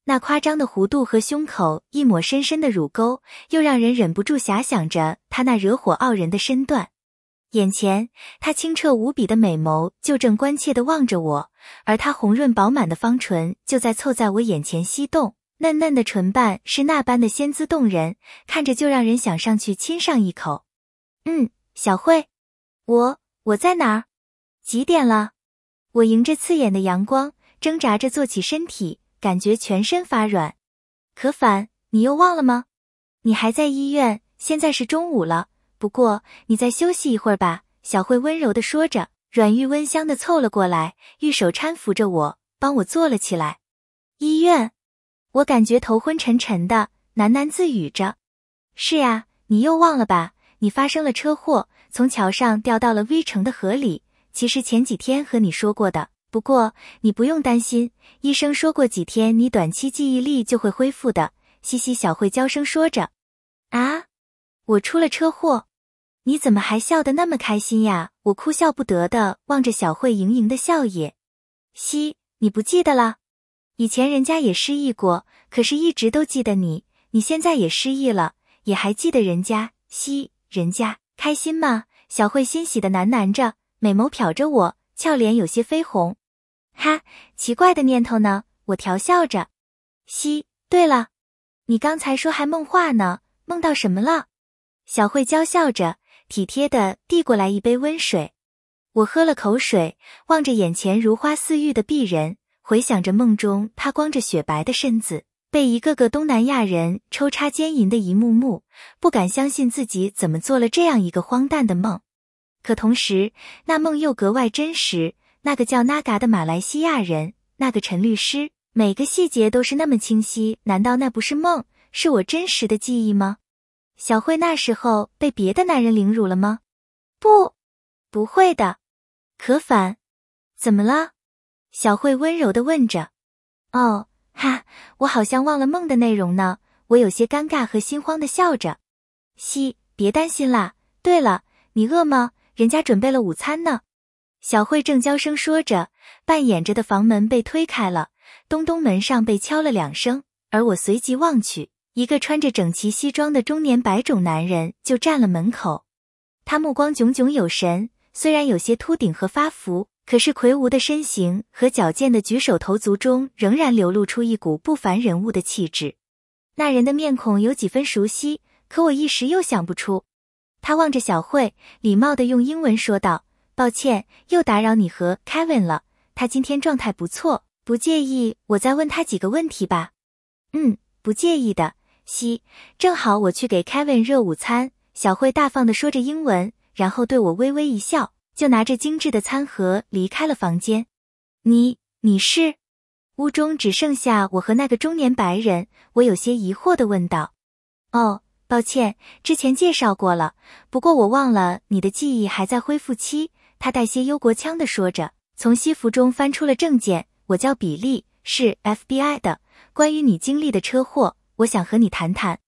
A: 那夸张的弧度和胸口一抹深深的乳沟，又让人忍不住遐想着他那惹火傲人的身段。眼前，他清澈无比的美眸就正关切地望着我，而他红润饱满的芳唇就在凑在我眼前翕动，嫩嫩的唇瓣是那般的仙姿动人，看着就让人想上去亲上一口。嗯，小慧，我，我在哪儿？几点了？我迎着刺眼的阳光，挣扎着坐起身体，感觉全身发软。可反，你又忘了吗？你还在医院，现在是中午了。不过，你再休息一会儿吧。小慧温柔地说着，软玉温香地凑了过来，玉手搀扶着我，帮我坐了起来。医院？我感觉头昏沉沉的，喃喃自语着。是呀，你又忘了吧？你发生了车祸，从桥上掉到了 V 城的河里。其实前几天和你说过的，不过你不用担心，医生说过几天你短期记忆力就会恢复的。嘻嘻，小慧娇声说着。啊，我出了车祸？你怎么还笑得那么开心呀？我哭笑不得的望着小慧盈盈的笑靥。嘻，你不记得了？以前人家也失忆过，可是一直都记得你，你现在也失忆了，也还记得人家。嘻，人家开心吗？小慧欣喜的喃喃着，美眸瞟着我，俏脸有些绯红。哈，奇怪的念头呢，我调笑着。嘻，对了，你刚才说还梦话呢，梦到什么了？小慧娇笑着，体贴地递过来一杯温水。我喝了口水，望着眼前如花似玉的璧人，回想着梦中他光着雪白的身子，被一个个东南亚人抽插奸淫的一幕幕，不敢相信自己怎么做了这样一个荒诞的梦。可同时，那梦又格外真实，那个叫 Naga 的马来西亚人，那个陈律师，每个细节都是那么清晰，难道那不是梦，是我真实的记忆吗？小慧那时候被别的男人凌辱了吗？不，不会的。可反，怎么了？小慧温柔地问着。哦，哈，我好像忘了梦的内容呢。我有些尴尬和心慌地笑着。嘻，别担心啦。对了，你饿吗？人家准备了午餐呢。小慧正娇声说着，半掩着的房门被推开了，咚咚门上被敲了两声，而我随即望去，一个穿着整齐西装的中年白种男人就站了门口。他目光炯炯有神，虽然有些秃顶和发福，可是魁梧的身形和矫健的举手投足中仍然流露出一股不凡人物的气质。那人的面孔有几分熟悉，可我一时又想不出。他望着小慧，礼貌地用英文说道，抱歉，又打扰你和 Kevin 了，他今天状态不错，不介意我再问他几个问题吧？嗯，不介意的，嘻，正好我去给 Kevin 热午餐。小慧大方地说着英文，然后对我微微一笑，就拿着精致的餐盒离开了房间。你，你是？屋中只剩下我和那个中年白人，我有些疑惑地问道。哦，抱歉，之前介绍过了，不过我忘了你的记忆还在恢复期，他带些忧国腔地说着，从西服中翻出了证件。我叫比利，是 F B I 的，关于你经历的车祸，我想和你谈谈。